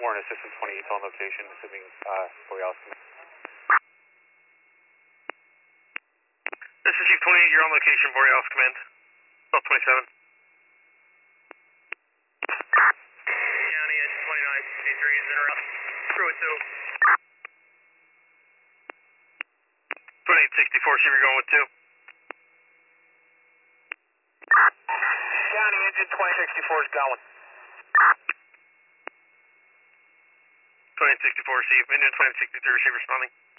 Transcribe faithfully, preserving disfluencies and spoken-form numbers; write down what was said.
Warren Assistant twenty-eight on location, assuming uh, Borealis. This is Chief twenty-eight, you're on location, Borealis Command. South twenty-seven. County, engine twenty-nine, C three is interrupt. Crew at two. twenty-eight sixty-four, see if you're going with two. County, engine twenty sixty-four is going. twenty-eight sixty-four, see if engine twenty sixty-three, receive responding.